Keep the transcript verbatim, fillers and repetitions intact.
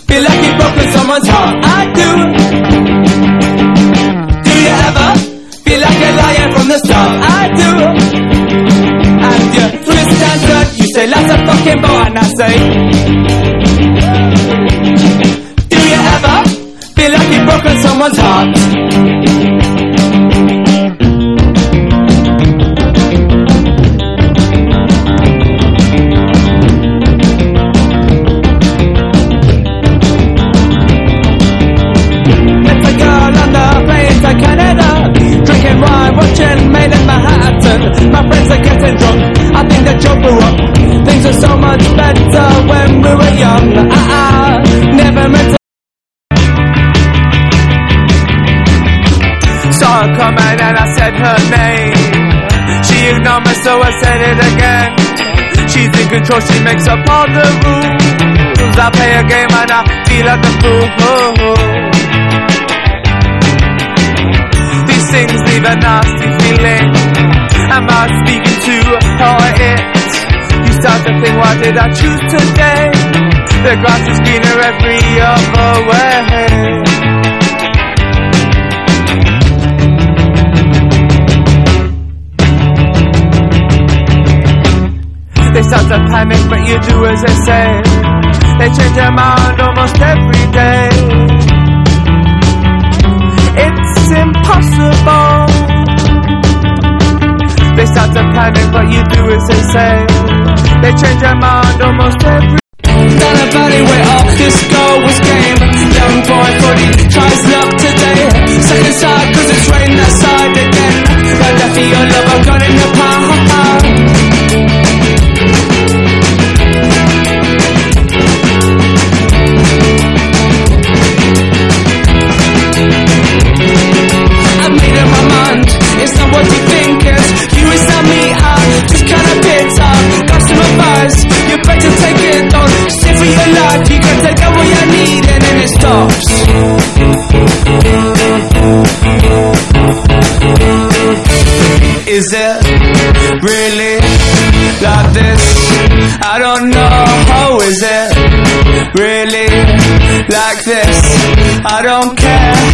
feel like you've broken someone's heart? I do. Do you ever feel like you're lying from the start? I do. And you twist and turn, you say lots of fucking more, and I say, do you ever feel like you've broken someone's heart? My friends are getting drunk, I think the joke grew up. Things are so much better when we were young. I, I never meant to. Saw her coming and I said her name. She ignored me so I said it again. She's in control, she makes up all the rules. I play a game and I feel like a fool. These things leave a nasty feeling. Am I speaking to her or it? You start to think, why did I choose today? The grass is greener every other way. They start to panic, but you do as they say. They change their mind almost every day. It's impossible. They start to panic, but you do as they say. They change their mind almost every. Down a valley where all disco was game. Young boy forty tries luck today. Set inside cause it's raining outside again. But I feel your love, I've got in the park. I made up my mind, it's not what you think it is. You is not me, I'm just kinda bitter. Got some advice, you better take it. Don't sit for your life, you can take out what you need and then it stops. Is it really like this? I don't know, how is it really like this? I don't care